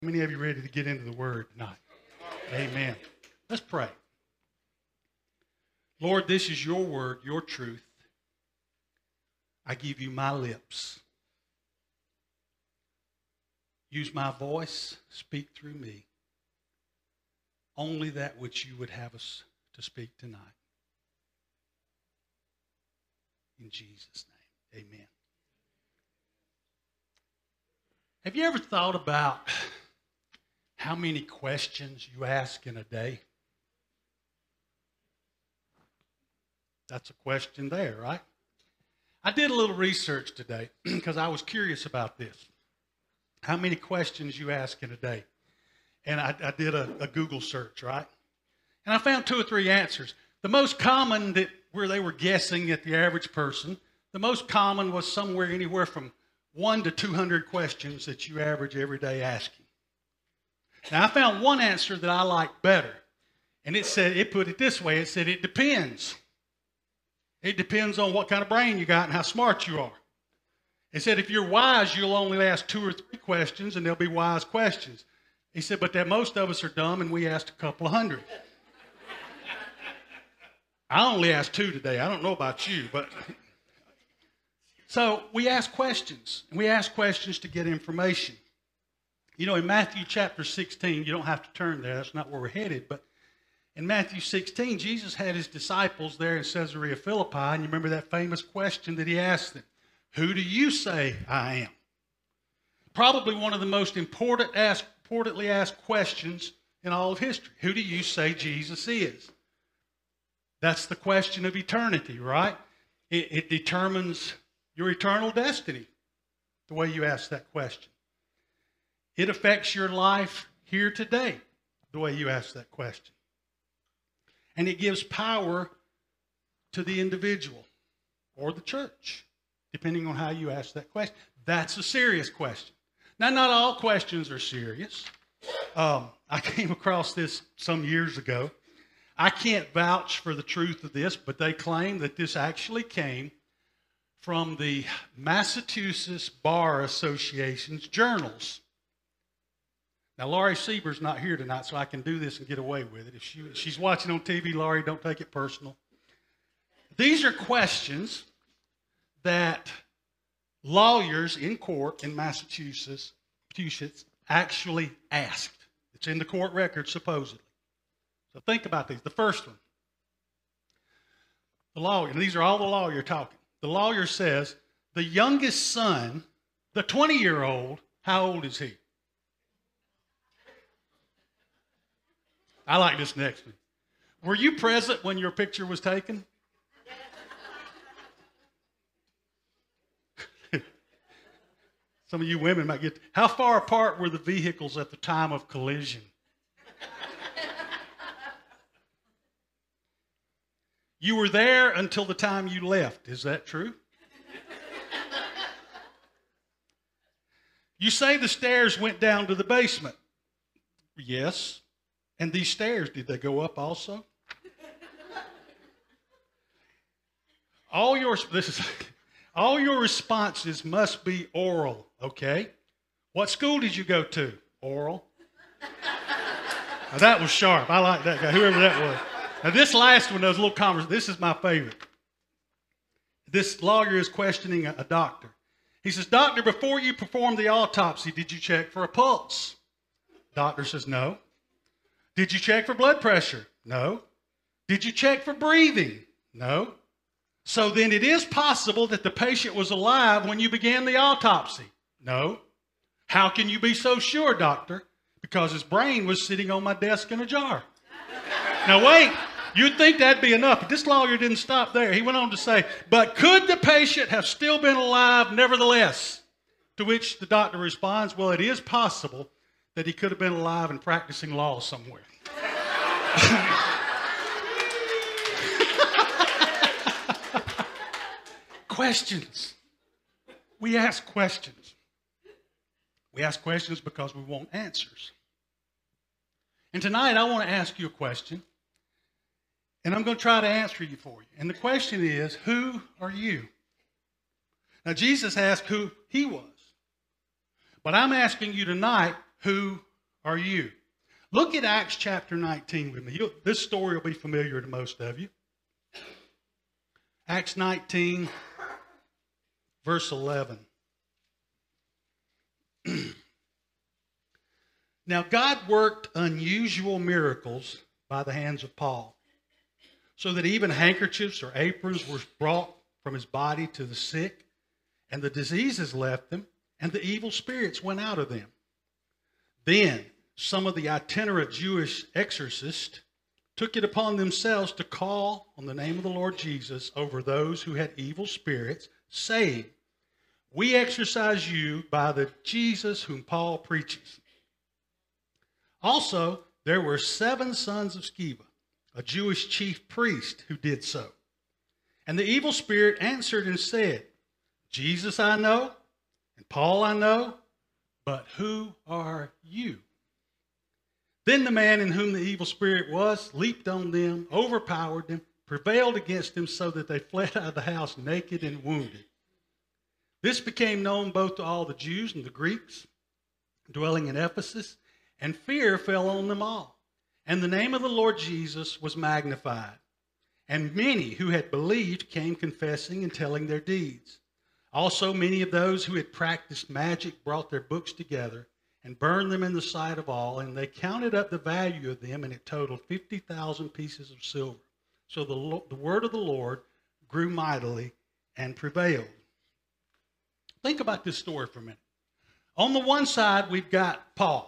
How many of you ready to get into the Word tonight? Amen. Let's pray. Lord, this is your word, your truth. I give you my lips. Use my voice, speak through me. Only that which you would have us to speak tonight. In Jesus' name, amen. Have you ever thought about how many questions you ask in a day? That's a question there, right? I did a little research today because I was curious about this. How many questions you ask in a day? And I did a Google search, right? And I found 2 or 3 answers. The most common where they were guessing at the average person, the most common was somewhere anywhere from 1 to 200 questions that you average every day asking. Now, I found one answer that I liked better. And it put it this way. It said, it depends. It depends on what kind of brain you got and how smart you are. It said, if you're wise, you'll only ask 2 or 3 questions, and they'll be wise questions. He said, but that most of us are dumb, and we asked a couple of hundred. I only asked 2 today. I don't know about you, but... So we ask questions, and we ask questions to get information. You know, in Matthew chapter 16, you don't have to turn there. That's not where we're headed, but in Matthew 16, Jesus had his disciples there in Caesarea Philippi, and you remember that famous question that he asked them, who do you say I am? Probably one of the most importantly asked questions in all of history. Who do you say Jesus is? That's the question of eternity, right? It determines your eternal destiny, the way you ask that question. It affects your life here today, the way you ask that question. And it gives power to the individual or the church, depending on how you ask that question. That's a serious question. Now, not all questions are serious. I came across this some years ago. I can't vouch for the truth of this, but they claim that this actually came from the Massachusetts Bar Association's journals. Now, Laurie Sieber's not here tonight, so I can do this and get away with it. If she's watching on TV, Laurie, don't take it personal. These are questions that lawyers in court in Massachusetts actually asked. It's in the court record, supposedly. So think about these. The first one. The lawyer, and these are all the lawyer talking. The lawyer says, the youngest son, the 20-year-old, how old is he? I like this next one. Were you present when your picture was taken? Some of you women might get, how far apart were the vehicles at the time of collision? You were there until the time you left. Is that true? You say the stairs went down to the basement. Yes. And these stairs, did they go up also? All your responses must be oral, okay? What school did you go to? Oral. Now, that was sharp. I like that guy, whoever that was. Now, this last one, those little conversations, this is my favorite. This lawyer is questioning a doctor. He says, doctor, before you performed the autopsy, did you check for a pulse? Doctor says, no. Did you check for blood pressure? No. Did you check for breathing? No. So then it is possible that the patient was alive when you began the autopsy? No. How can you be so sure, doctor? Because his brain was sitting on my desk in a jar. Now wait, you'd think that'd be enough, but this lawyer didn't stop there. He went on to say, but could the patient have still been alive nevertheless? To which the doctor responds, well, it is possible that he could have been alive and practicing law somewhere. Questions. We ask questions. We ask questions because we want answers. And tonight I want to ask you a question, and I'm going to try to answer you for you. And the question is, who are you? Now, Jesus asked who he was. But I'm asking you tonight, who are you? Look at Acts chapter 19 with me. This story will be familiar to most of you. Acts 19, verse 11. Now God worked unusual miracles by the hands of Paul, so that even handkerchiefs or aprons were brought from his body to the sick, and the diseases left them, and the evil spirits went out of them. Then some of the itinerant Jewish exorcists took it upon themselves to call on the name of the Lord Jesus over those who had evil spirits, saying, "We exorcise you by the Jesus whom Paul preaches." Also, there were 7 sons of Sceva, a Jewish chief priest, who did so. And the evil spirit answered and said, "Jesus I know, and Paul I know, but who are you?" Then the man in whom the evil spirit was leaped on them, overpowered them, prevailed against them, so that they fled out of the house naked and wounded. This became known both to all the Jews and the Greeks dwelling in Ephesus, and fear fell on them all. And the name of the Lord Jesus was magnified. And many who had believed came confessing and telling their deeds. Also many of those who had practiced magic brought their books together and burned them in the sight of all, and they counted up the value of them, and it totaled 50,000 pieces of silver. So the word of the Lord grew mightily and prevailed. Think about this story for a minute. On the one side, we've got Paul.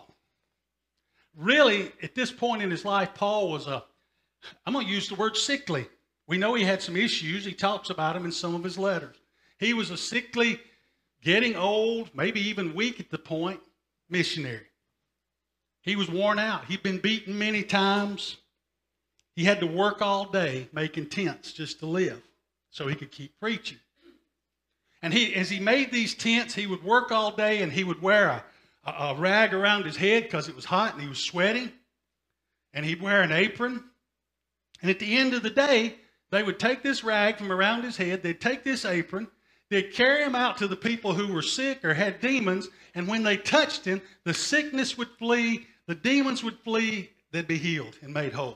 Really, at this point in his life, Paul was I'm going to use the word sickly. We know he had some issues. He talks about them in some of his letters. He was a sickly, getting old, maybe even weak at the point, missionary. He was worn out. He'd been beaten many times. He had to work all day making tents just to live so he could keep preaching. And as he made these tents, he would work all day, and he would wear a rag around his head because it was hot and he was sweating. And he'd wear an apron. And at the end of the day, they would take this rag from around his head. They'd take this apron. They'd carry him out to the people who were sick or had demons. And when they touched him, the sickness would flee. The demons would flee. They'd be healed and made whole.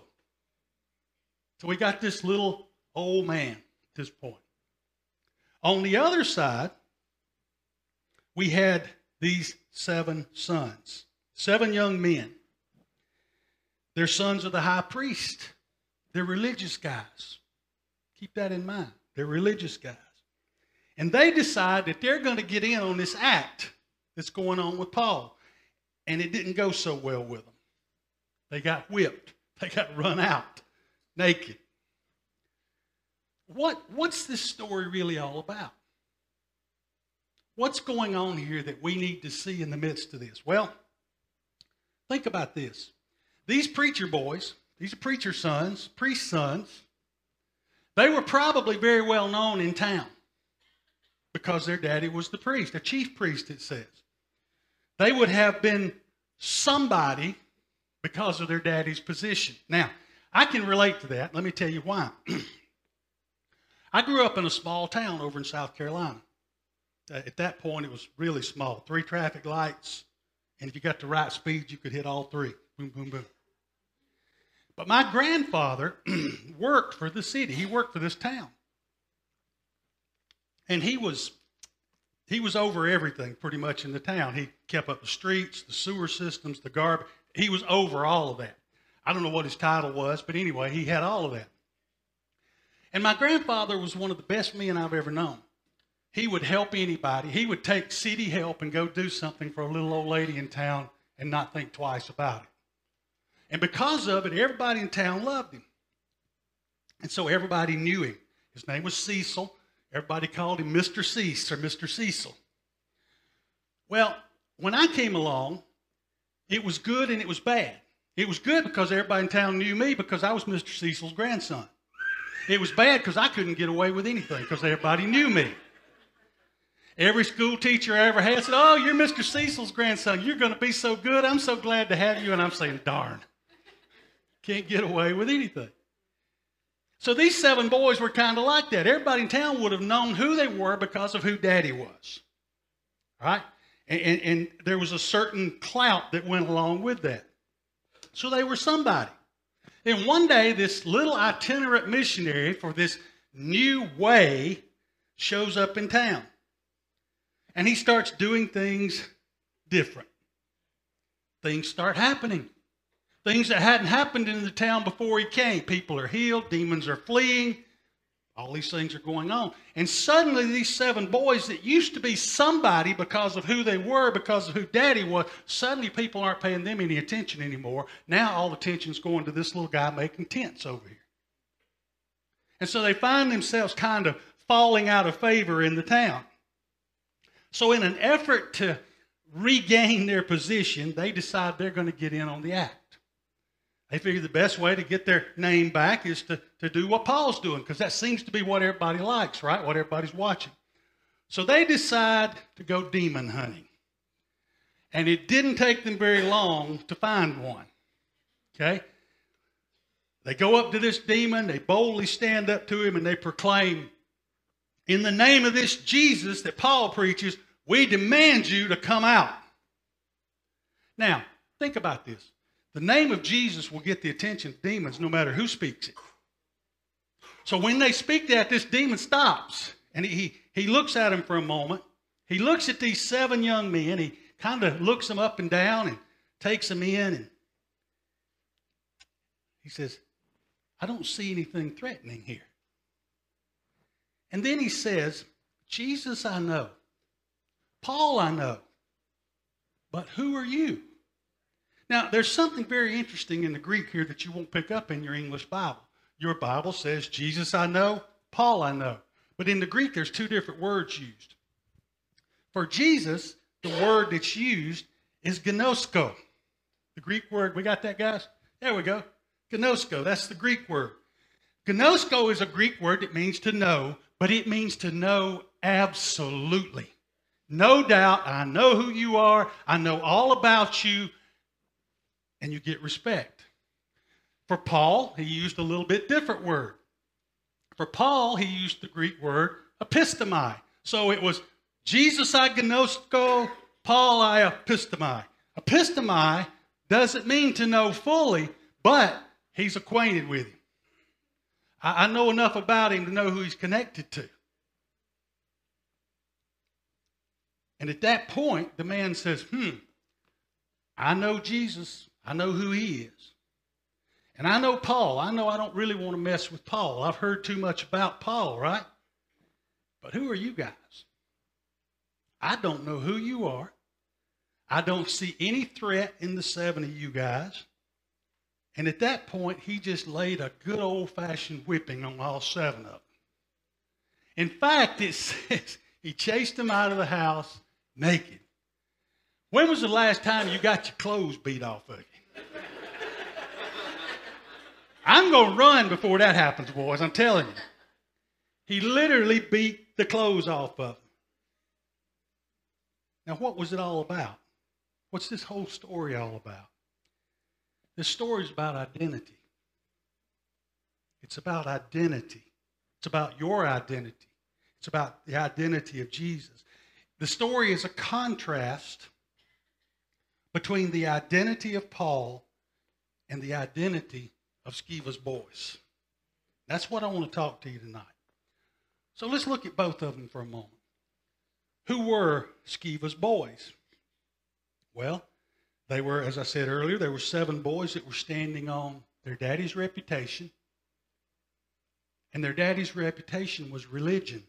So we got this little old man at this point. On the other side, we had these 7 sons, 7 young men. They're sons of the high priest. They're religious guys. Keep that in mind. They're religious guys. And they decide that they're going to get in on this act that's going on with Paul. And it didn't go so well with them. They got whipped. They got run out naked. What's this story really all about? What's going on here that we need to see in the midst of this? Well, think about this. These preacher boys, these are preacher sons, priest sons, they were probably very well known in town because their daddy was the priest, a chief priest, it says. They would have been somebody because of their daddy's position. Now, I can relate to that. Let me tell you why. I grew up in a small town over in South Carolina. At that point, it was really small. 3 traffic lights, and if you got the right speed, you could hit all 3. Boom, boom, boom. But my grandfather worked for the city. He worked for this town. And he was over everything pretty much in the town. He kept up the streets, the sewer systems, the garbage. He was over all of that. I don't know what his title was, but anyway, he had all of that. And my grandfather was one of the best men I've ever known. He would help anybody. He would take city help and go do something for a little old lady in town and not think twice about it. And because of it, everybody in town loved him. And so everybody knew him. His name was Cecil. Everybody called him Mr. Cease or Mr. Cecil. Well, when I came along, it was good and it was bad. It was good because everybody in town knew me because I was Mr. Cecil's grandson. It was bad because I couldn't get away with anything because everybody knew me. Every school teacher I ever had said, "Oh, you're Mr. Cecil's grandson. You're going to be so good. I'm so glad to have you." And I'm saying, darn, can't get away with anything. So these 7 boys were kind of like that. Everybody in town would have known who they were because of who Daddy was. Right? And there was a certain clout that went along with that. So they were somebody. And one day, this little itinerant missionary for this new way shows up in town. And he starts doing things different. Things start happening. Things that hadn't happened in the town before he came. People are healed. Demons are fleeing. All these things are going on. And suddenly these 7 boys that used to be somebody because of who they were, because of who Daddy was, suddenly people aren't paying them any attention anymore. Now all the attention's going to this little guy making tents over here. And so they find themselves kind of falling out of favor in the town. So in an effort to regain their position, they decide they're going to get in on the act. They figure the best way to get their name back is to do what Paul's doing, because that seems to be what everybody likes, right? What everybody's watching. So they decide to go demon hunting. And it didn't take them very long to find one. Okay? They go up to this demon, they boldly stand up to him, and they proclaim, in the name of this Jesus that Paul preaches, we demand you to come out. Now, think about this. The name of Jesus will get the attention of demons no matter who speaks it. So when they speak that, this demon stops. And he looks at him for a moment. He looks at these 7 young men. He kind of looks them up and down and takes them in. And he says, I don't see anything threatening here. And then he says, Jesus I know. Paul I know. But who are you? Now, there's something very interesting in the Greek here that you won't pick up in your English Bible. Your Bible says, Jesus I know, Paul I know. But in the Greek, there's 2 different words used. For Jesus, the word that's used is gnosko. The Greek word, we got that, guys? There we go. Gnosko, that's the Greek word. Gnosko is a Greek word that means to know, but it means to know absolutely. No doubt, I know who you are. I know all about you. And you get respect. For Paul, he used a little bit different word. For Paul, he used the Greek word epistemi. So it was Jesus I gnosko, Paul I epistemi. Epistemi doesn't mean to know fully, but he's acquainted with him. I know enough about him to know who he's connected to. And at that point, the man says, I know Jesus. I know who he is. And I know Paul. I know I don't really want to mess with Paul. I've heard too much about Paul, right? But who are you guys? I don't know who you are. I don't see any threat in the 7 of you guys. And at that point, he just laid a good old-fashioned whipping on all 7 of them. In fact, it says he chased them out of the house naked. When was the last time you got your clothes beat off of you? I'm going to run before that happens, boys. I'm telling you. He literally beat the clothes off of them. Now, what was it all about? What's this whole story all about? This story is about identity. It's about identity. It's about your identity. It's about the identity of Jesus. The story is a contrast between the identity of Paul and the identity of Skeva's boys. That's what I want to talk to you tonight. So let's look at both of them for a moment. Who were Skeva's boys? Well, they were, as I said earlier, there were 7 boys that were standing on their daddy's reputation. And their daddy's reputation was religion.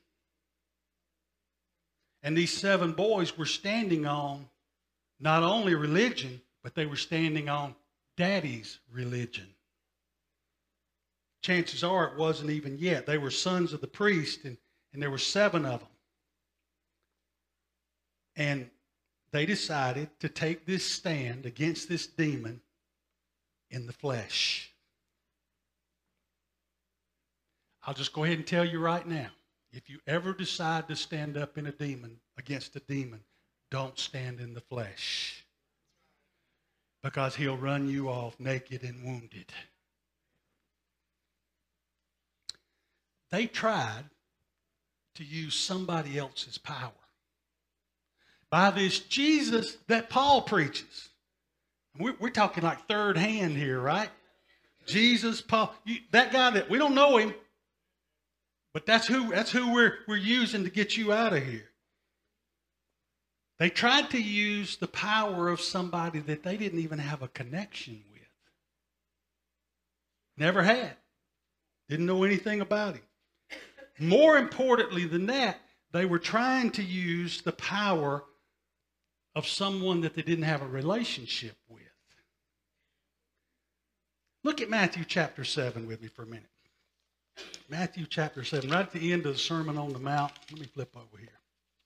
And these 7 boys were standing on not only religion, but they were standing on daddy's religion. Chances are it wasn't even yet. They were sons of the priest, and there were 7 of them. And they decided to take this stand against this demon in the flesh. I'll just go ahead and tell you right now, if you ever decide to stand up against a demon, don't stand in the flesh. Because he'll run you off naked and wounded. They tried to use somebody else's power. By this Jesus that Paul preaches. We're talking like third hand here, right? Jesus, Paul, that guy that we don't know him, but that's who we're using to get you out of here. They tried to use the power of somebody that they didn't even have a connection with. Never had. Didn't know anything about him. More importantly than that, they were trying to use the power of someone that they didn't have a relationship with. Look at Matthew chapter 7 with me for a minute. Matthew chapter 7, right at the end of the Sermon on the Mount. Let me flip over here.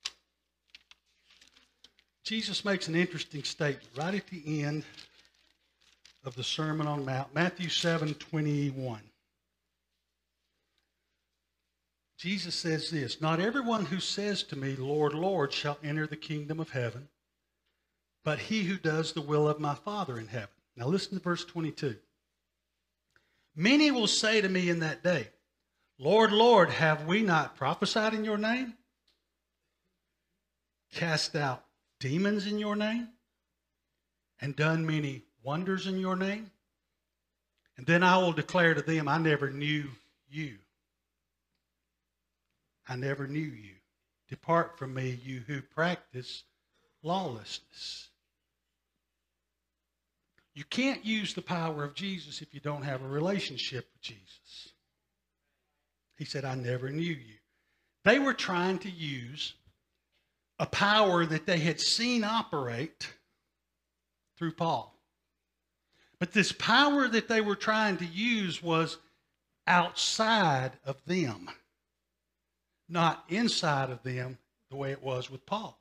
Jesus makes an interesting statement right at the end of the Sermon on the Mount. Matthew 7:21. Jesus says this, "Not everyone who says to me, 'Lord, Lord,' shall enter the kingdom of heaven, but he who does the will of my Father in heaven." Now listen to verse 22. "Many will say to me in that day, 'Lord, Lord, have we not prophesied in your name? Cast out demons in your name? And done many wonders in your name?' And then I will declare to them, 'I never knew you. I never knew you. Depart from me, you who practice lawlessness.'" You can't use the power of Jesus if you don't have a relationship with Jesus. He said, "I never knew you." They were trying to use a power that they had seen operate through Paul. But this power that they were trying to use was outside of them, not inside of them the way it was with Paul.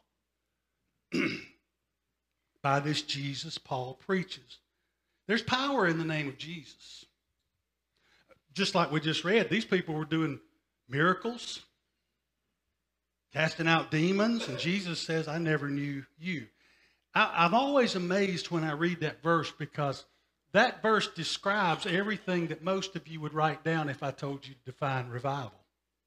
By this Jesus Paul preaches. There's power in the name of Jesus. Just like we just read, these people were doing miracles, casting out demons, and Jesus says, "I never knew you." I'm always amazed when I read that verse, because that verse describes everything that most of you would write down if I told you to define revival.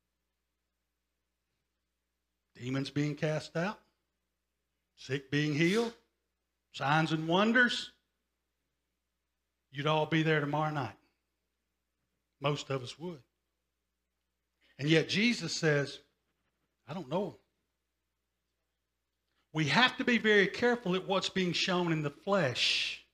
Demons being cast out, sick being healed, signs and wonders. You'd all be there tomorrow night. Most of us would. And yet Jesus says, "I don't know them." We have to be very careful at what's being shown in the flesh.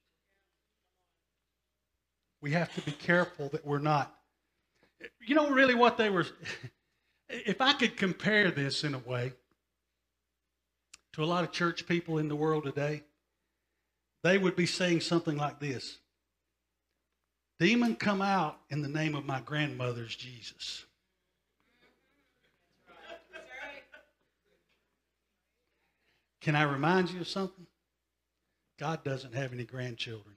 We have to be careful that we're not. You know really what they were. If I could compare this in a way to a lot of church people in the world today, they would be saying something like this: "Demon, come out in the name of my grandmother's Jesus." Can I remind you of something? God doesn't have any grandchildren.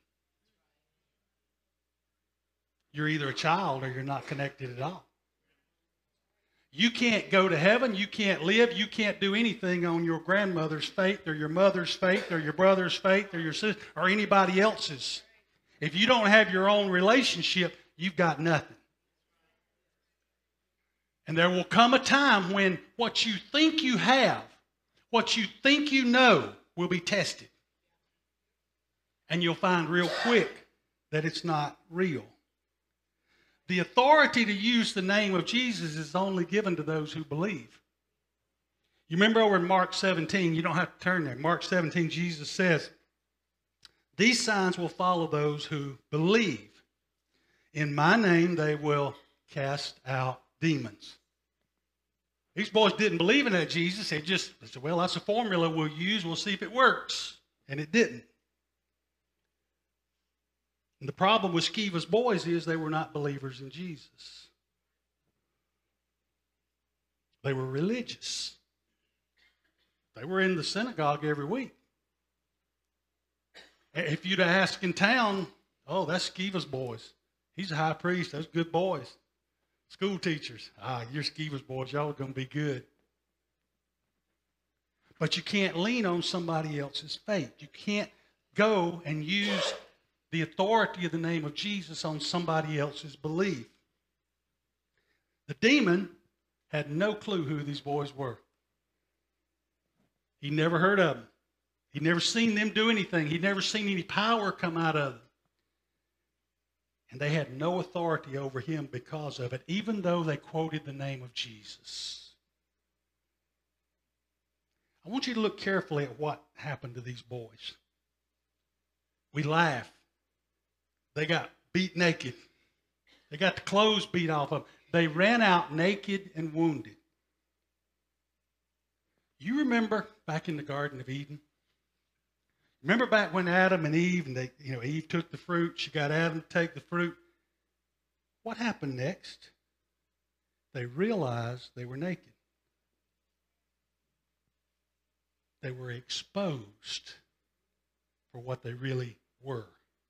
You're either a child or you're not connected at all. You can't go to heaven. You can't live. You can't do anything on your grandmother's faith or your mother's faith or your brother's faith or your sister or anybody else's. If you don't have your own relationship, you've got nothing. And there will come a time when what you think you have, what you think you know, will be tested. And you'll find real quick that it's not real. The authority to use the name of Jesus is only given to those who believe. You remember over in Mark 17, you don't have to turn there. Mark 17, Jesus says, "These signs will follow those who believe. In my name they will cast out demons." These boys didn't believe in that Jesus. They said, "Well, that's a formula we'll use. We'll see if it works." And it didn't. And the problem with Skeva's boys is they were not believers in Jesus. They were religious. They were in the synagogue every week. If you'd ask in town, "Oh, that's Skeva's boys. He's a high priest. Those good boys. School teachers. You're Skeva's boys. Y'all are going to be good." But you can't lean on somebody else's faith. You can't go and use the authority of the name of Jesus on somebody else's belief. The demon had no clue who these boys were. He never heard of them. He'd never seen them do anything. He'd never seen any power come out of them. And they had no authority over him because of it, even though they quoted the name of Jesus. I want you to look carefully at what happened to these boys. We laugh. They got beat naked. They got the clothes beat off of them. They ran out naked and wounded. You remember back in the Garden of Eden? Remember back when Adam and Eve, and Eve took the fruit. She got Adam to take the fruit. What happened next? They realized they were naked. They were exposed for what they really were.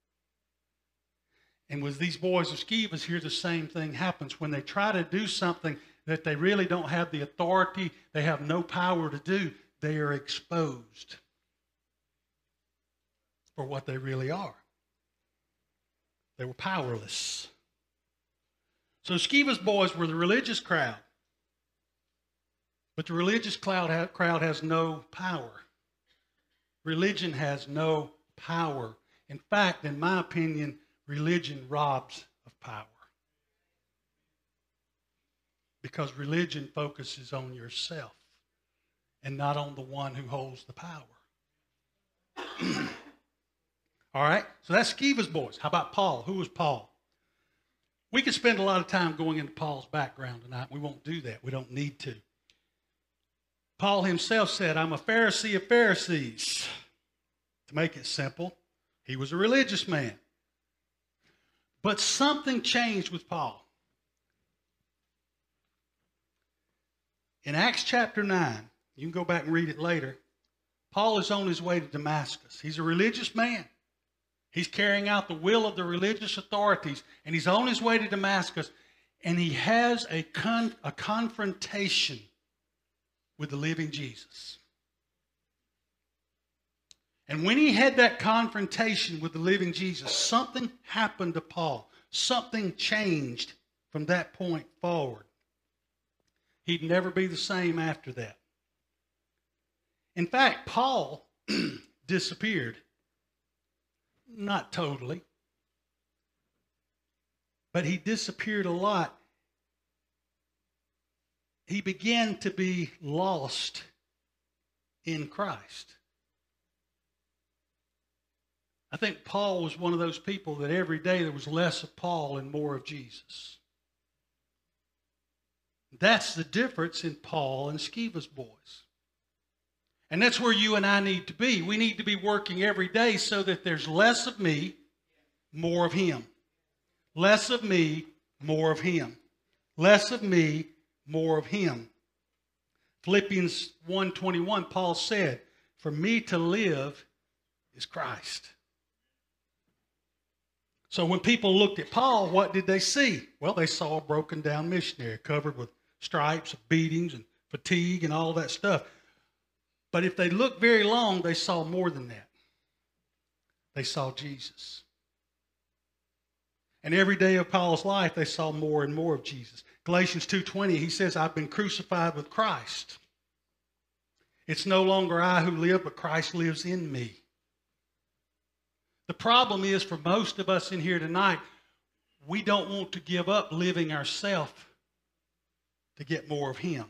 And with these boys of Scevas here, the same thing happens. When they try to do something that they really don't have the authority, they have no power to do, they are exposed for what they really are. They were powerless. So Scevas boys were the religious crowd. But the religious crowd has no power. Religion has no power. In fact, in my opinion, religion robs of power. Because religion focuses on yourself and not on the one who holds the power. All right, so that's Scevas boys. How about Paul? Who was Paul? We could spend a lot of time going into Paul's background tonight. We won't do that. We don't need to. Paul himself said, I'm a Pharisee of Pharisees. To make it simple, he was a religious man. But something changed with Paul. In Acts chapter 9, you can go back and read it later, Paul is on his way to Damascus. He's a religious man. He's carrying out the will of the religious authorities, and he's on his way to Damascus, and he has a confrontation with the living Jesus. And when he had that confrontation with the living Jesus, something happened to Paul. Something changed from that point forward. He'd never be the same after that. In fact, Paul disappeared. Not totally. But he disappeared a lot. He began to be lost in Christ. I think Paul was one of those people that every day there was less of Paul and more of Jesus. That's the difference in Paul and Scevas boys. And that's where you and I need to be. We need to be working every day so that there's less of me, more of him. Less of me, more of him. Less of me, more of him. Philippians 1:21, Paul said, for me to live is Christ. So when people looked at Paul, what did they see? Well, they saw a broken down missionary covered with stripes, beatings, and fatigue and all that stuff. But if they looked very long, they saw more than that. They saw Jesus. And every day of Paul's life, they saw more and more of Jesus. Galatians 2:20, he says, I've been crucified with Christ. It's no longer I who live, but Christ lives in me. The problem is for most of us in here tonight, we don't want to give up living ourselves to get more of him.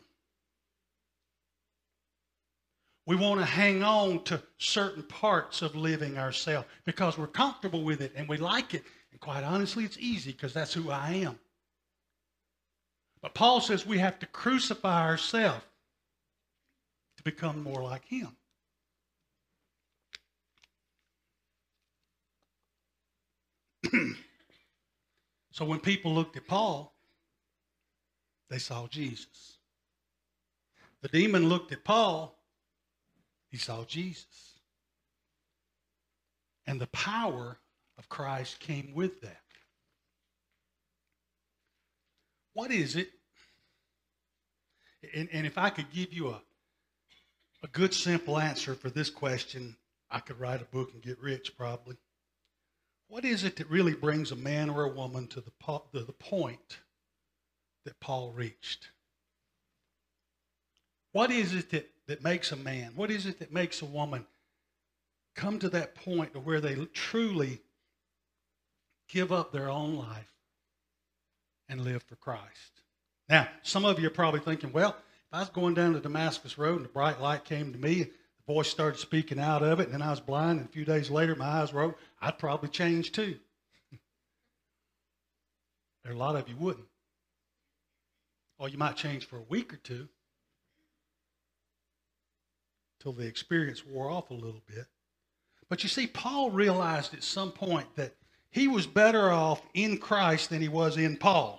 We want to hang on to certain parts of living ourselves because we're comfortable with it and we like it. And quite honestly, it's easy because that's who I am. But Paul says we have to crucify ourselves to become more like him. So when people looked at Paul, they saw Jesus. The demon looked at Paul, he saw Jesus. And the power of Christ came with that. What is it? And if I could give you a good simple answer for this question, I could write a book and get rich probably. What is it that really brings a man or a woman to the point that Paul reached? What is it that that makes a man? What is it that makes a woman come to that point to where they truly give up their own life and live for Christ? Now, some of you are probably thinking, well, if I was going down the Damascus Road and a bright light came to me, the voice started speaking out of it, and then I was blind, and a few days later my eyes were open, I'd probably change too. There are a lot of you wouldn't. Or you might change for a week or two till the experience wore off a little bit. But you see, Paul realized at some point that he was better off in Christ than he was in Paul.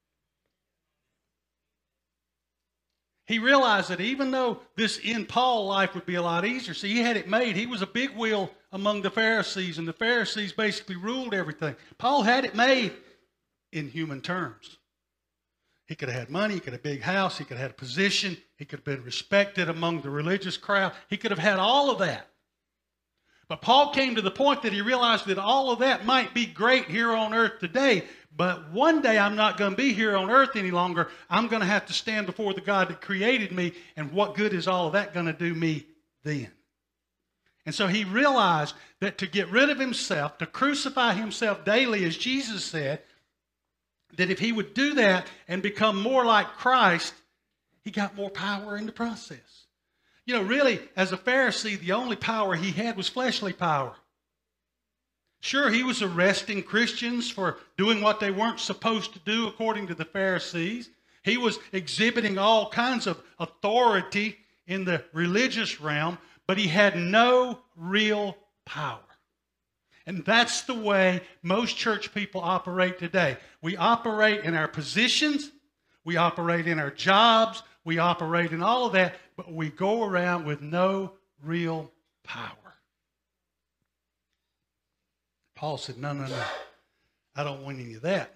He realized that even though this in Paul life would be a lot easier, see, he had it made. He was a big wheel among the Pharisees, and the Pharisees basically ruled everything. Paul had it made in human terms. He could have had money, he could have a big house, he could have had a position, he could have been respected among the religious crowd. He could have had all of that. But Paul came to the point that he realized that all of that might be great here on earth today, but one day I'm not going to be here on earth any longer. I'm going to have to stand before the God that created me, and what good is all of that going to do me then? And so he realized that to get rid of himself, to crucify himself daily, as Jesus said, that if he would do that and become more like Christ, he got more power in the process. You know, really, as a Pharisee, the only power he had was fleshly power. Sure, he was arresting Christians for doing what they weren't supposed to do according to the Pharisees. He was exhibiting all kinds of authority in the religious realm, but he had no real power. And that's the way most church people operate today. We operate in our positions, we operate in our jobs, we operate in all of that, but we go around with no real power. Paul said, no, I don't want any of that.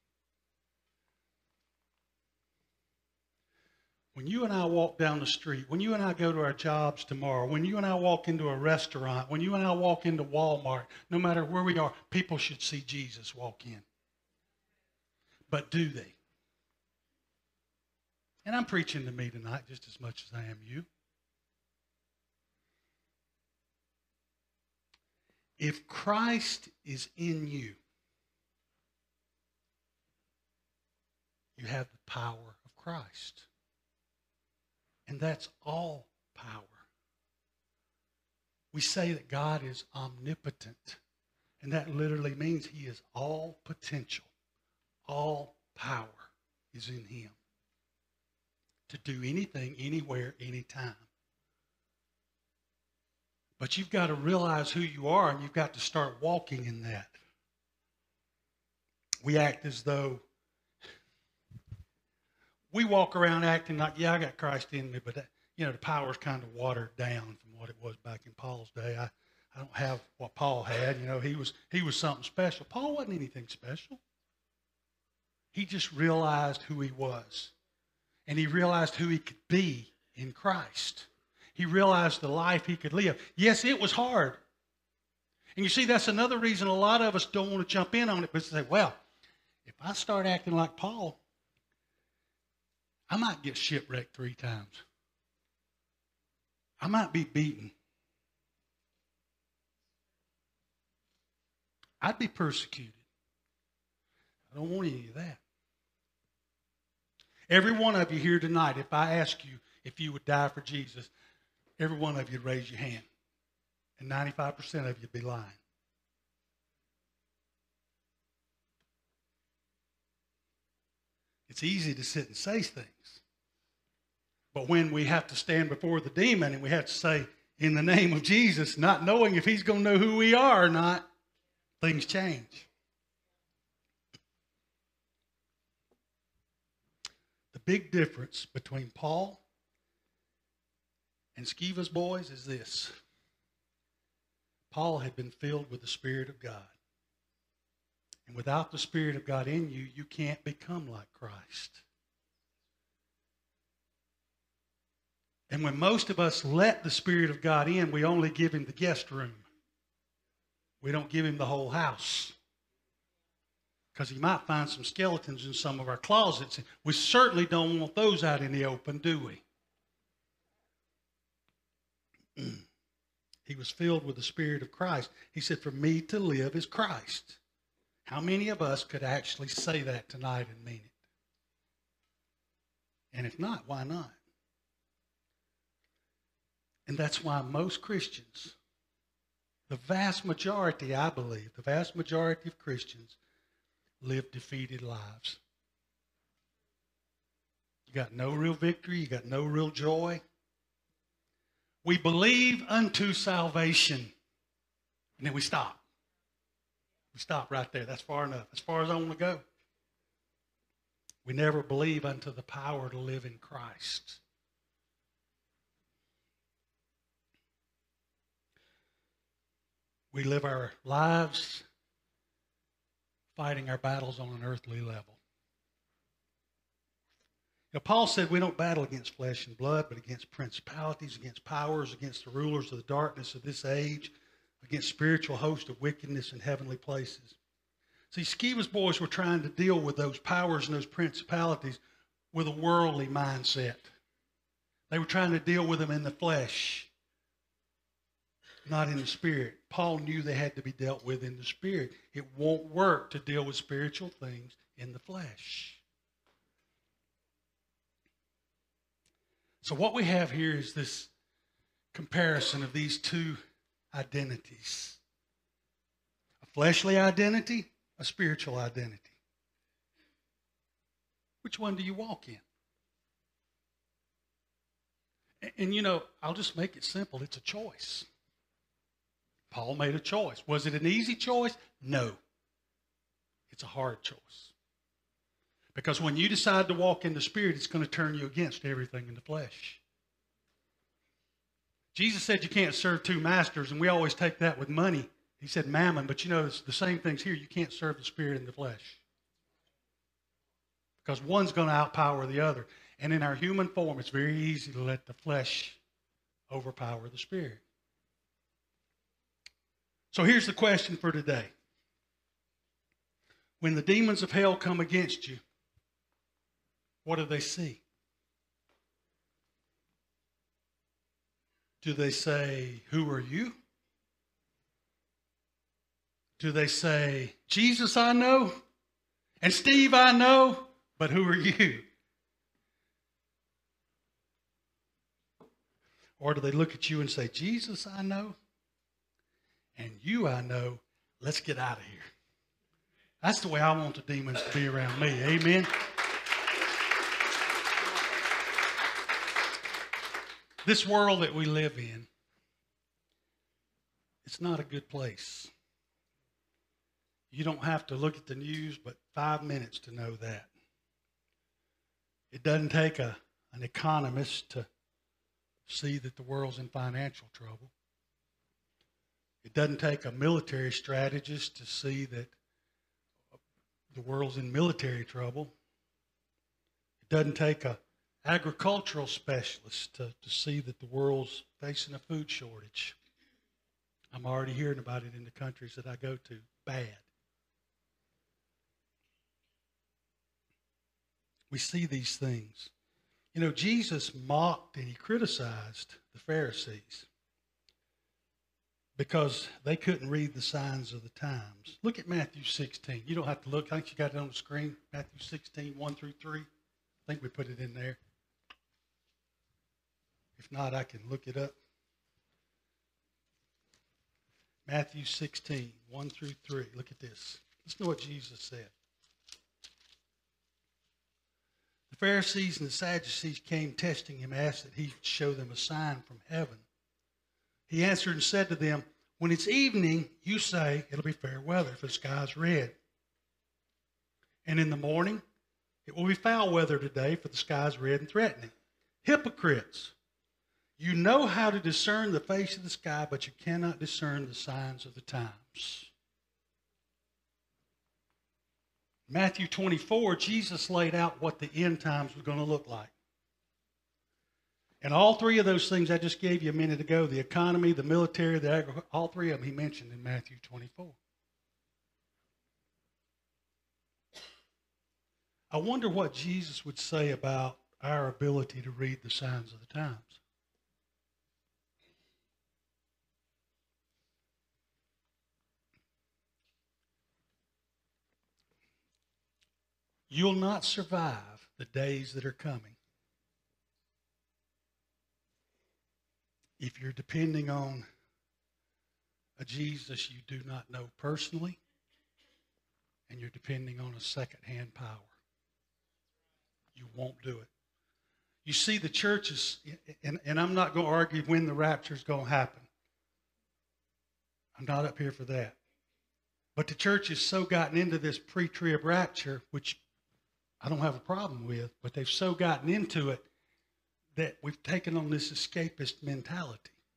When you and I walk down the street, when you and I go to our jobs tomorrow, when you and I walk into a restaurant, when you and I walk into Walmart, no matter where we are, people should see Jesus walk in. But do they? And I'm preaching to me tonight just as much as I am you. If Christ is in you, you have the power of Christ. And that's all power. We say that God is omnipotent, and that literally means he is all potential. All power is in him to do anything, anywhere, anytime. But you've got to realize who you are, and you've got to start walking in that. We act as though we walk around acting like, yeah, I got Christ in me, but that, the power's kind of watered down from what it was back in Paul's day. I don't have what Paul had. He was something special. Paul wasn't anything special. He just realized who he was. And he realized who he could be in Christ. He realized the life he could live. Yes, it was hard. And you see, that's another reason a lot of us don't want to jump in on it, but say, well, if I start acting like Paul, I might get shipwrecked 3 times. I might be beaten. I'd be persecuted. I don't want any of that. Every one of you here tonight, if I ask you if you would die for Jesus, every one of you would raise your hand. And 95% of you would be lying. It's easy to sit and say things. But when we have to stand before the demon and we have to say, in the name of Jesus, not knowing if he's going to know who we are or not, things change. The big difference between Paul and Skeva's boys is this. Paul had been filled with the Spirit of God. And without the Spirit of God in you, you can't become like Christ. And when most of us let the Spirit of God in, we only give him the guest room. We don't give him the whole house. Because he might find some skeletons in some of our closets. We certainly don't want those out in the open, do we? He was filled with the Spirit of Christ. He said, for me to live is Christ. How many of us could actually say that tonight and mean it? And if not, why not? And that's why most Christians, the vast majority, I believe, the vast majority of Christians live defeated lives. You got no real victory. You got no real joy. We believe unto salvation. And then we stop. We stop right there. That's far enough. As far as I want to go. We never believe unto the power to live in Christ. We live our lives fighting our battles on an earthly level. Now, Paul said we don't battle against flesh and blood, but against principalities, against powers, against the rulers of the darkness of this age, against spiritual hosts of wickedness in heavenly places. See, Skeva's boys were trying to deal with those powers and those principalities with a worldly mindset. They were trying to deal with them in the flesh, not in the spirit. Paul knew they had to be dealt with in the spirit. It won't work to deal with spiritual things in the flesh. So what we have here is this comparison of these two identities. A fleshly identity, a spiritual identity. Which one do you walk in? And you know, I'll just make it simple. It's a choice. Paul made a choice. Was it an easy choice? No. It's a hard choice. Because when you decide to walk in the Spirit, it's going to turn you against everything in the flesh. Jesus said you can't serve two masters, and we always take that with money. He said mammon, but you know, it's the same things here. You can't serve the Spirit and the flesh. Because one's going to outpower the other. And in our human form, it's very easy to let the flesh overpower the Spirit. So here's the question for today. When the demons of hell come against you, what do they see? Do they say, who are you? Do they say, Jesus I know, and Steve I know, but who are you? Or do they look at you and say, Jesus I know, and you I know, let's get out of here. That's the way I want the demons to be around me. Amen. This world that we live in, it's not a good place. You don't have to look at the news but 5 minutes to know that. It doesn't take an economist to see that the world's in financial trouble. It doesn't take a military strategist to see that the world's in military trouble. It doesn't take an agricultural specialist to see that the world's facing a food shortage. I'm already hearing about it in the countries that I go to. Bad. We see these things. You know, Jesus mocked and he criticized the Pharisees because they couldn't read the signs of the times. Look at Matthew 16. You don't have to look. I think you got it on the screen. Matthew 16, 1 through 3. I think we put it in there. If not, I can look it up. Matthew 16, 1 through 3. Look at this. Let's know what Jesus said. The Pharisees and the Sadducees came testing him, asked that he show them a sign from heaven. He answered and said to them, when it's evening, you say it'll be fair weather, for the sky's red. And in the morning, it will be foul weather today, for the sky's red and threatening. Hypocrites! You know how to discern the face of the sky, but you cannot discern the signs of the times. Matthew 24, Jesus laid out what the end times were going to look like. And all three of those things I just gave you a minute ago, the economy, the military, the agriculture, all three of them he mentioned in Matthew 24. I wonder what Jesus would say about our ability to read the signs of the times. You'll not survive the days that are coming if you're depending on a Jesus you do not know personally, and you're depending on a second-hand power. You won't do it. You see, the churches, and I'm not going to argue when the rapture is going to happen. I'm not up here for that. But the church has so gotten into this pre-trib rapture, which I don't have a problem with, but they've so gotten into it that we've taken on this escapist mentality.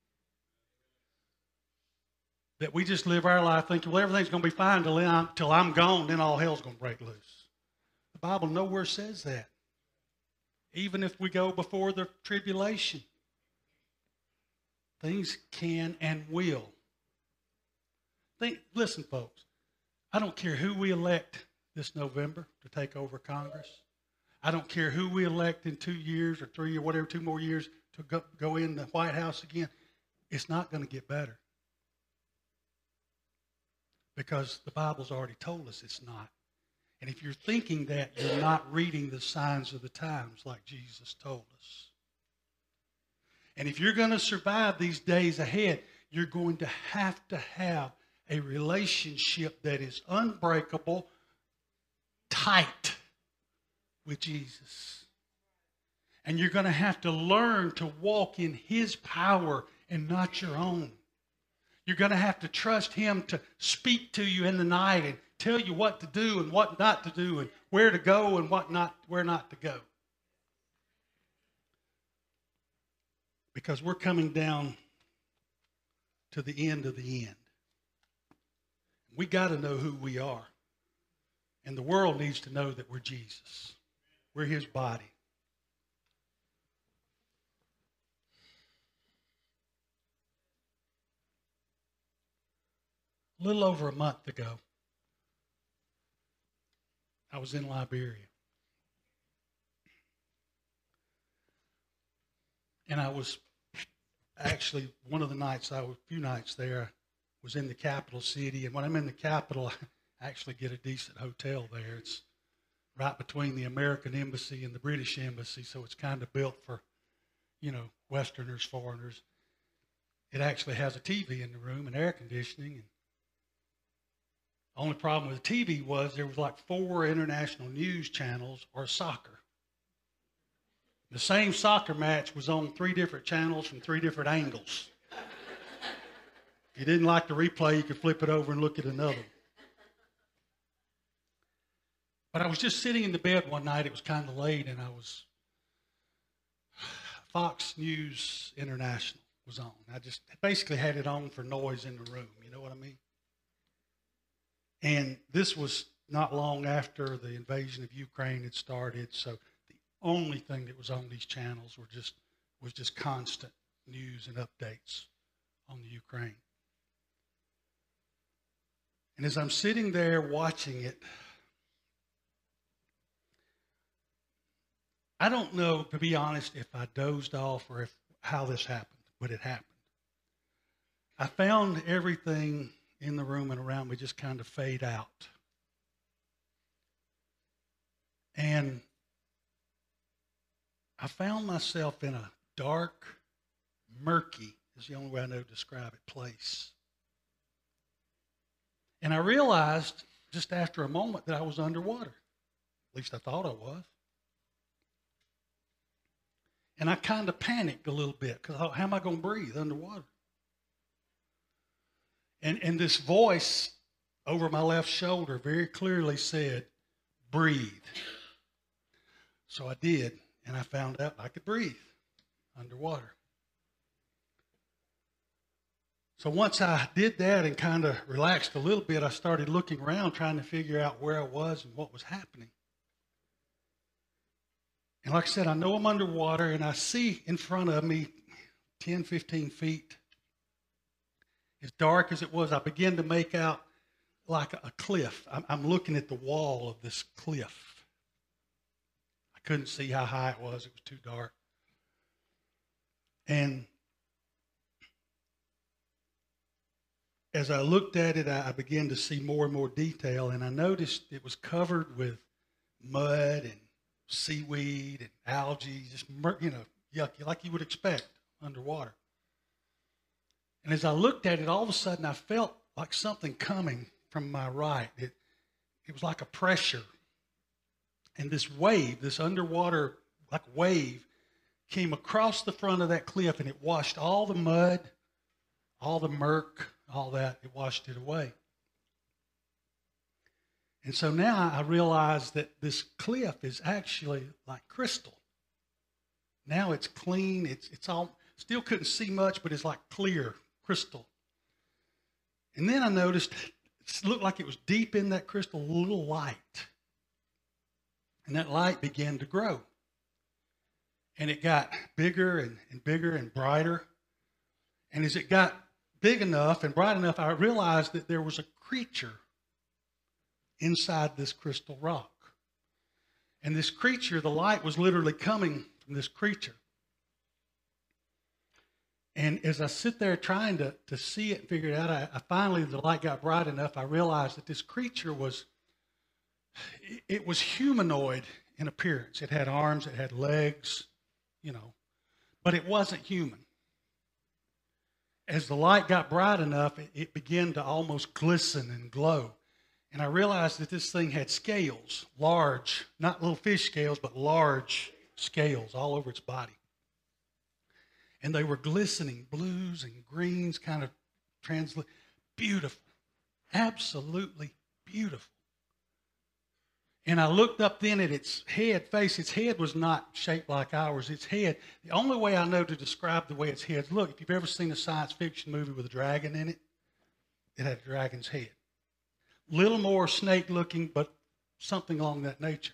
That we just live our life thinking, well, everything's going to be fine till I'm gone, then all hell's going to break loose. The Bible nowhere says that. Even if we go before the tribulation, things can and will. Listen, folks, I don't care who we elect this November to take over Congress. I don't care who we elect in 2 years or 3 or whatever, 2 more years to go in the White House again. It's not going to get better. Because the Bible's already told us it's not. And if you're thinking that, you're not reading the signs of the times like Jesus told us. And if you're going to survive these days ahead, you're going to have a relationship that is unbreakable, tight with Jesus. And you're going to have to learn to walk in His power and not your own. You're going to have to trust Him to speak to you in the night and tell you what to do and what not to do and where to go and where not to go. Because we're coming down to the end of the end. We got to know who we are. And the world needs to know that we're Jesus. We're His body. A little over a month ago, I was in Liberia. And I was actually, one of the nights, a few nights there, was in the capital city. And when I'm in the capital, I actually get a decent hotel there. It's right between the American embassy and the British embassy, so it's kind of built for, Westerners, foreigners. It actually has a TV in the room and air conditioning. And only problem with the TV was there was like 4 international news channels or soccer. The same soccer match was on 3 different channels from 3 different angles. If you didn't like the replay, you could flip it over and look at another. But I was just sitting in the bed one night. It was kind of late, and Fox News International was on. I just basically had it on for noise in the room. You know what I mean? And this was not long after the invasion of Ukraine had started, so the only thing that was on these channels was just constant news and updates on the Ukraine. And as I'm sitting there watching it, I don't know, to be honest, if I dozed off or how this happened, but it happened. I found everything in the room and around me just kind of fade out. And I found myself in a dark, murky, is the only way I know to describe it, place. And I realized just after a moment that I was underwater. At least I thought I was. And I kind of panicked a little bit because I thought, how am I going to breathe underwater? And this voice over my left shoulder very clearly said, breathe. So I did, and I found out I could breathe underwater. So once I did that and kind of relaxed a little bit, I started looking around trying to figure out where I was and what was happening. And like I said, I know I'm underwater, and I see in front of me 10, 15 feet. As dark as it was, I began to make out like a cliff. I'm looking at the wall of this cliff. I couldn't see how high it was. It was too dark. And as I looked at it, I began to see more and more detail, and I noticed it was covered with mud and seaweed and algae, just, yucky, like you would expect underwater. And as I looked at it, all of a sudden I felt like something coming from my right. It was like a pressure. And this wave, this underwater like wave, came across the front of that cliff, and it washed all the mud, all the murk, all that. It washed it away. And so now I realize that this cliff is actually like crystal. Now it's clean. It's all, still couldn't see much, but it's like clear crystal. And then I noticed it looked like it was deep in that crystal, a little light. And that light began to grow. And it got bigger and bigger and brighter. And as it got big enough and bright enough, I realized that there was a creature inside this crystal rock. And this creature, the light was literally coming from this creature. And as I sit there trying to see it and figure it out, I finally, the light got bright enough, I realized that this creature was humanoid in appearance. It had arms, it had legs, but it wasn't human. As the light got bright enough, it began to almost glisten and glow. And I realized that this thing had scales, large, not little fish scales, but large scales all over its body. And they were glistening, blues and greens, kind of beautiful, absolutely beautiful. And I looked up then at its head, face. Its head was not shaped like ours. Its head, the only way I know to describe the way its head looked, if you've ever seen a science fiction movie with a dragon in it, it had a dragon's head. Little more snake looking, but something along that nature.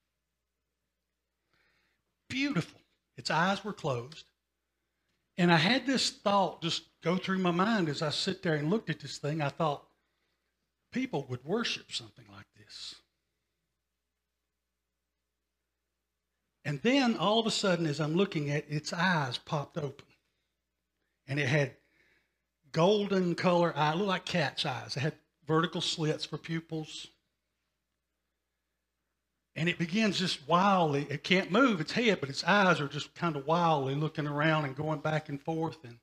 Beautiful. Its eyes were closed. And I had this thought just go through my mind as I sit there and looked at this thing. I thought, people would worship something like this. And then all of a sudden, as I'm looking at it, its eyes popped open. And it had golden color eyes, looked like cat's eyes. It had vertical slits for pupils. And it begins just wildly, it can't move its head, but its eyes are just kind of wildly looking around and going back and forth. And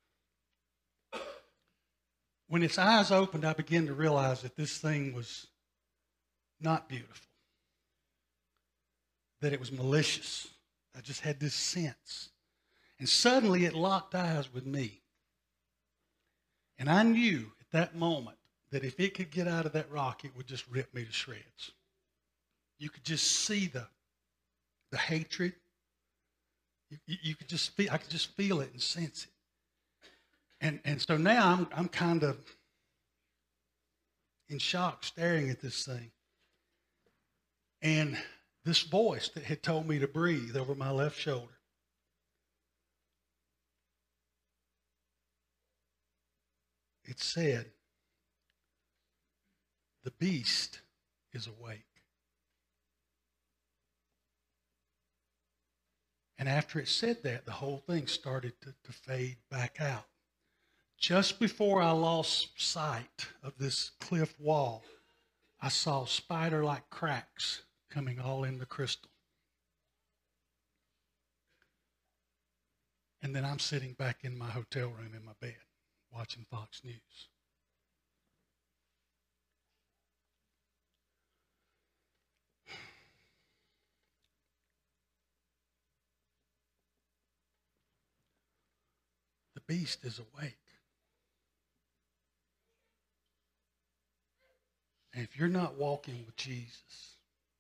when its eyes opened, I began to realize that this thing was not beautiful, that it was malicious. I just had this sense. And suddenly it locked eyes with me. And I knew at that moment that if it could get out of that rock, it would just rip me to shreds. You could just see the hatred. You could just feel, I could just feel it and sense it. And so now I'm kind of in shock staring at this thing. And this voice that had told me to breathe over my left shoulder, it said, "The beast is awake." And after it said that, the whole thing started to fade back out. Just before I lost sight of this cliff wall, I saw spider-like cracks coming all in the crystal. And then I'm sitting back in my hotel room in my bed watching Fox News. The beast is awake. And if you're not walking with Jesus,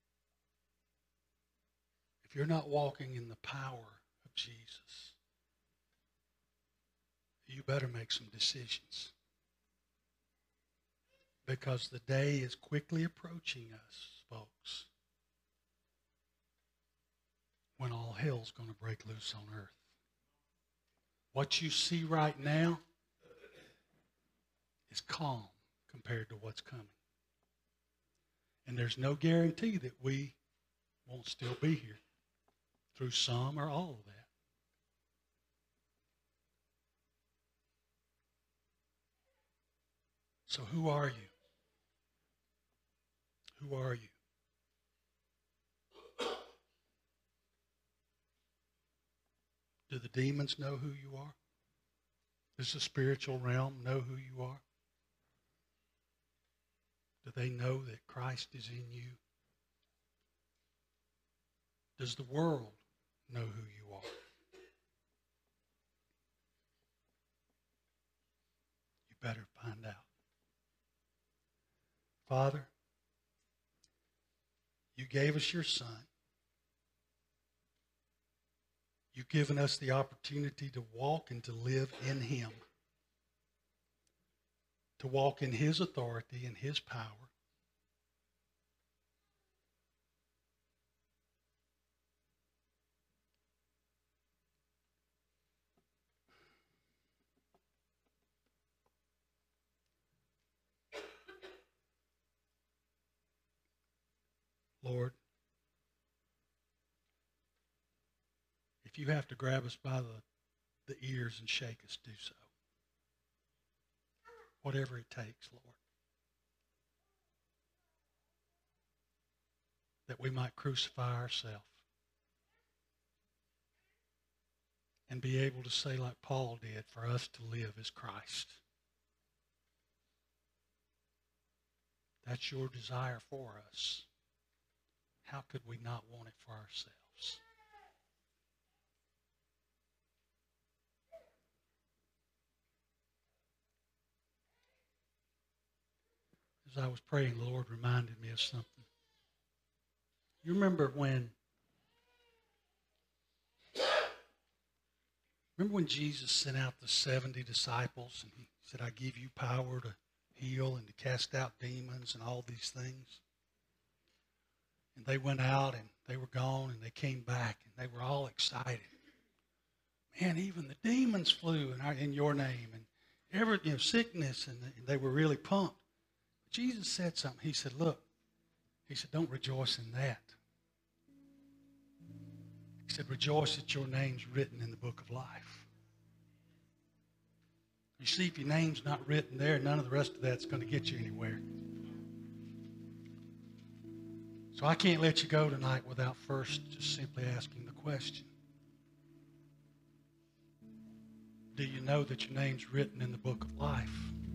if you're not walking in the power of Jesus, you better make some decisions. Because the day is quickly approaching us, folks, when all hell's going to break loose on earth. What you see right now is calm compared to what's coming. And there's no guarantee that we won't still be here through some or all of that. So who are you? Who are you? demons know who you are? Does the spiritual realm know who you are? Do they know that Christ is in you? Does the world know who you are? You better find out. Father, you gave us your Son. You've given us the opportunity to walk and to live in him. To walk in his authority and his power. Lord, if you have to grab us by the ears and shake us, do so. Whatever it takes, Lord. That we might crucify ourselves and be able to say like Paul did, for us to live as Christ. That's your desire for us. How could we not want it for ourselves? As I was praying, the Lord reminded me of something. You remember when Jesus sent out the 70 disciples and he said, I give you power to heal and to cast out demons and all these things? And they went out and they were gone and they came back and they were all excited. Man, even the demons flew in your name and sickness, and they were really pumped. But Jesus said something. He said, look, he said, don't rejoice in that. He said, rejoice that your name's written in the book of life. You see, if your name's not written there, none of the rest of that's going to get you anywhere. So I can't let you go tonight without first just simply asking the question. Do you know that your name's written in the book of life?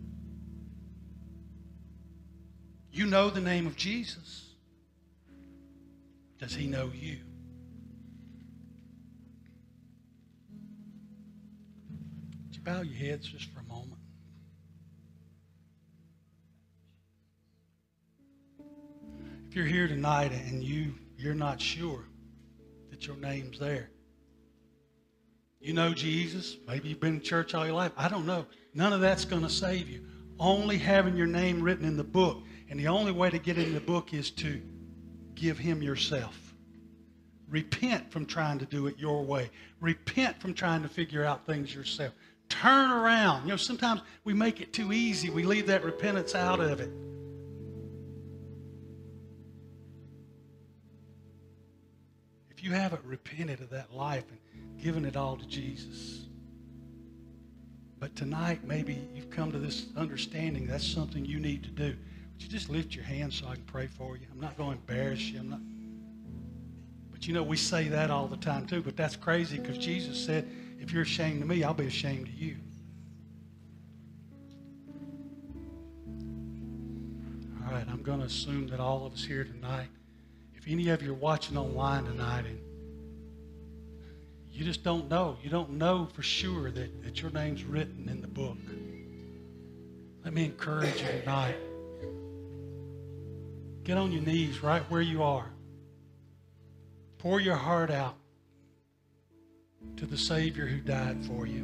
You know the name of Jesus. Does he know you? Would you bow your heads just for a moment? If you're here tonight and you're not sure that your name's there. You know Jesus. Maybe you've been in church all your life. I don't know. None of that's going to save you. Only having your name written in the book. And the only way to get in the book is to give him yourself. Repent from trying to do it your way. Repent from trying to figure out things yourself. Turn around. You know, sometimes we make it too easy. We leave that repentance out of it. If you haven't repented of that life and given it all to Jesus, but tonight maybe you've come to this understanding that's something you need to do. Would you just lift your hand so I can pray for you? I'm not going to embarrass you. But you know, we say that all the time too, but that's crazy because Jesus said, if you're ashamed of me, I'll be ashamed of you. All right, I'm going to assume that all of us here tonight, if any of you are watching online tonight and you just don't know, you don't know for sure that your name's written in the book, let me encourage you tonight. Get on your knees right where you are. Pour your heart out to the Savior who died for you.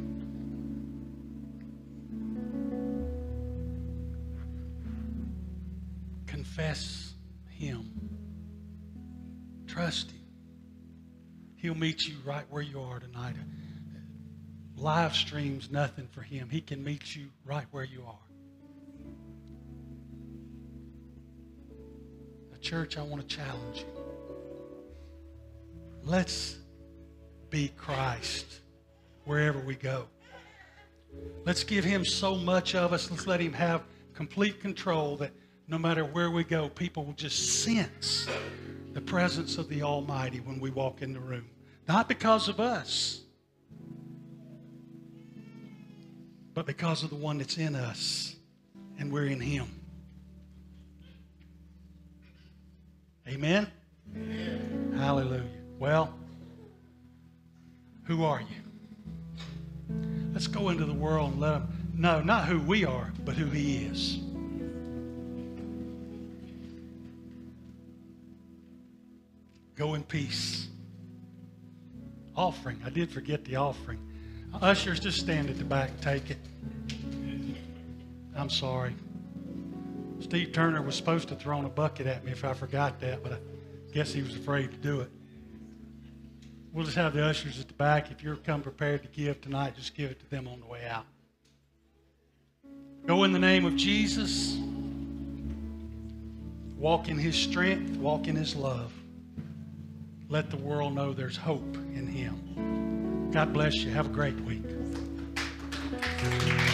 Confess him. Trust him. He'll meet you right where you are tonight. Live stream's nothing for him. He can meet you right where you are. Now, church, I want to challenge you. Let's be Christ wherever we go. Let's give him so much of us. Let's let him have complete control that no matter where we go, people will just sense the presence of the Almighty when we walk in the room. Not because of us, but because of the one that's in us, and we're in Him. Amen? Amen. Hallelujah. Well, who are you? Let's go into the world and let them know not who we are, but who He is. Go in peace. Offering. I did forget the offering. Ushers, just stand at the back and take it. I'm sorry. Steve Turner was supposed to throw a bucket at me if I forgot that, but I guess he was afraid to do it. We'll just have the ushers at the back. If you're come prepared to give tonight, just give it to them on the way out. Go in the name of Jesus. Walk in His strength. Walk in His love. Let the world know there's hope in Him. God bless you. Have a great week.